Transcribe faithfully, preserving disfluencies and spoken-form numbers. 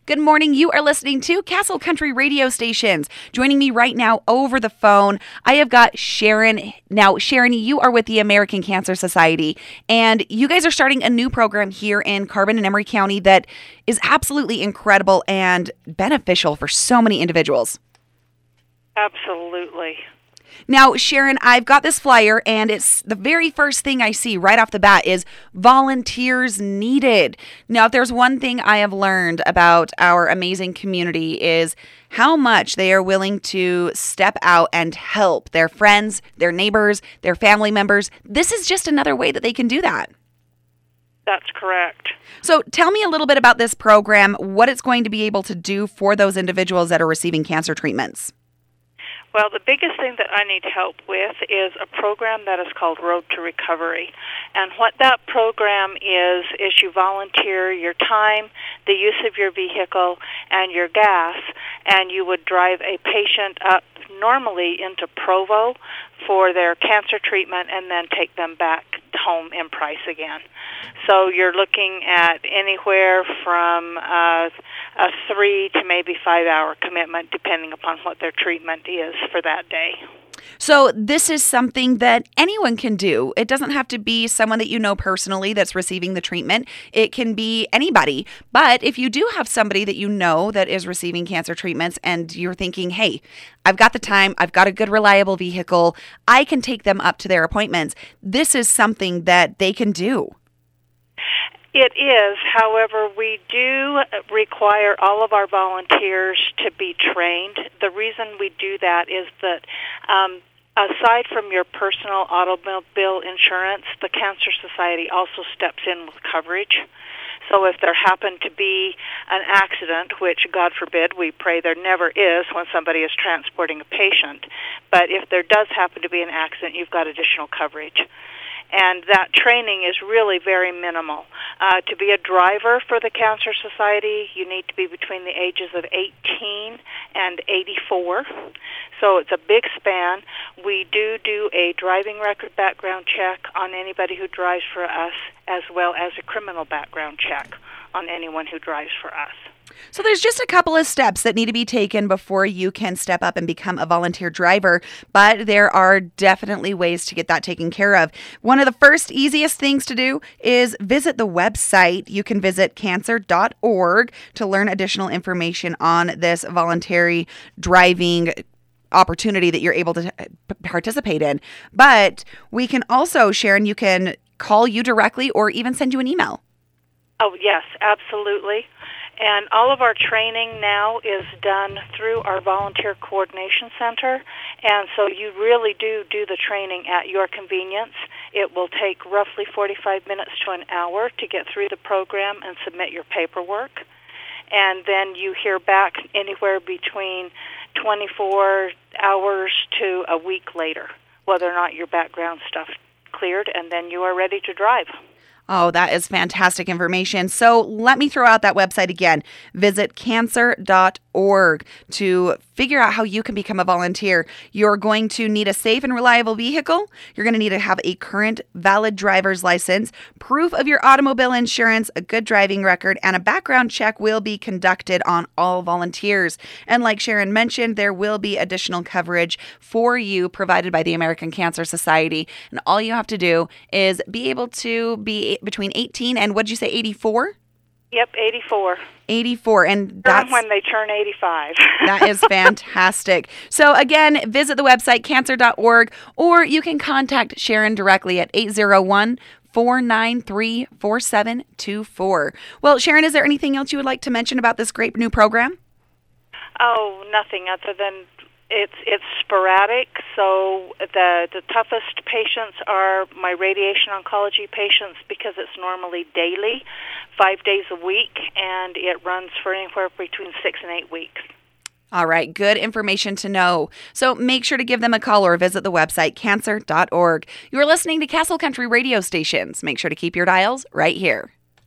Good morning. You are listening to Castle Country Radio Stations. Joining me right now over the phone, I have got Sharon. Now, Sharon, you are with the American Cancer Society, and you guys are starting a new program here in Carbon and Emery County that is absolutely incredible and beneficial for so many individuals. Absolutely. Now, Sharon, I've got this flyer, and it's the very first thing I see right off the bat is volunteers needed. Now, if there's one thing I have learned about our amazing community is how much they are willing to step out and help their friends, their neighbors, their family members. This is just another way that they can do that. That's correct. So tell me a little bit about this program, what it's going to be able to do for those individuals that are receiving cancer treatments. Well, the biggest thing that I need help with is a program that is called Road to Recovery. And what that program is, is you volunteer your time, the use of your vehicle, and your gas, and you would drive a patient up normally into Provo for their cancer treatment and then take them back home in Price again. So you're looking at anywhere from uh, a three to maybe five hour commitment depending upon what their treatment is for that day. So this is something that anyone can do. It doesn't have to be someone that you know personally that's receiving the treatment. It can be anybody. But if you do have somebody that you know that is receiving cancer treatments and you're thinking, hey, I've got the time, I've got a good reliable vehicle, I can take them up to their appointments, this is something that they can do. It is. However, we do require all of our volunteers to be trained. The reason we do that is that um, aside from your personal automobile insurance, the Cancer Society also steps in with coverage. So if there happened to be an accident, which God forbid, we pray there never is when somebody is transporting a patient, but if there does happen to be an accident, you've got additional coverage. And that training is really very minimal. Uh, to be a driver for the Cancer Society, you need to be between the ages of eighteen and eighty-four. So it's a big span. We do do a driving record background check on anybody who drives for us, as well as a criminal background check on anyone who drives for us. So there's just a couple of steps that need to be taken before you can step up and become a volunteer driver, but there are definitely ways to get that taken care of. One of the first easiest things to do is visit the website. You can visit cancer dot org to learn additional information on this voluntary driving opportunity that you're able to participate in. But we can also, Sharon, you can call you directly or even send you an email. Oh, yes, absolutely. And all of our training now is done through our Volunteer Coordination Center, and so you really do do the training at your convenience. It will take roughly forty-five minutes to an hour to get through the program and submit your paperwork, and then you hear back anywhere between twenty-four hours to a week later, whether or not your background stuff cleared, and then you are ready to drive. Oh, that is fantastic information. So let me throw out that website again. Visit cancer dot org to figure out how you can become a volunteer. You're going to need a safe and reliable vehicle. You're going to need to have a current valid driver's license, proof of your automobile insurance, a good driving record, and a background check will be conducted on all volunteers. And like Sharon mentioned, there will be additional coverage for you provided by the American Cancer Society. And all you have to do is be able to be between eighteen and, what'd you say, eighty-four? Yep, eighty-four. eighty-four, and that's when they turn eighty-five. That is fantastic. So again, visit the website cancer dot org, or you can contact Sharon directly at eight zero one, four nine three, four seven two four. Well, Sharon, is there anything else you would like to mention about this great new program? Oh, nothing other than It's it's sporadic, so the the toughest patients are my radiation oncology patients because it's normally daily, five days a week, and it runs for anywhere between six and eight weeks. All right, good information to know. So make sure to give them a call or visit the website cancer dot org. You are listening to Castle Country Radio Stations. Make sure to keep your dials right here.